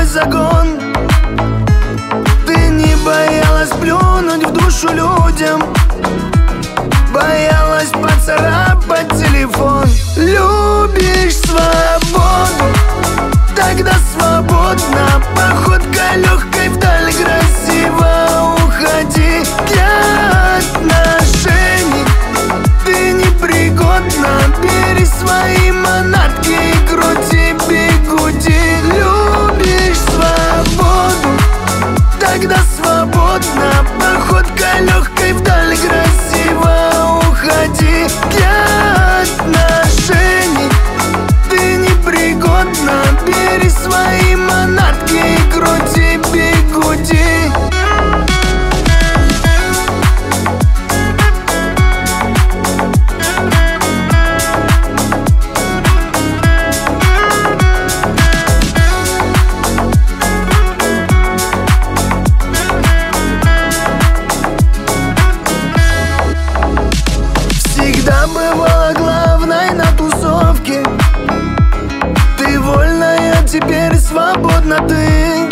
свой загон. Ты не боялась плюнуть в душу людям, боялась поцарапать телефон. Любишь свободу, тогда свободно. Походкой легкой вдаль красиво уходи. Для отношений ты непригодна. Бери свои манатки и крути бигуди. Любишь свободу, тогда свободно. Походкой легкой вдаль красиво уходи. Для отношений ты непригодна. Бери свои манатки и крути бигуди. Всегда бывала главной на тусовке. Ты вольная, теперь свободна ты.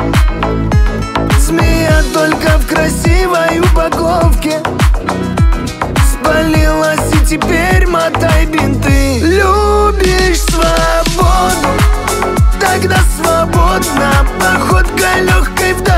Змея только в красивой упаковке. Спалилась и теперь мотай бинты. Любишь свободу, тогда свободно. Походкой легкой вдаль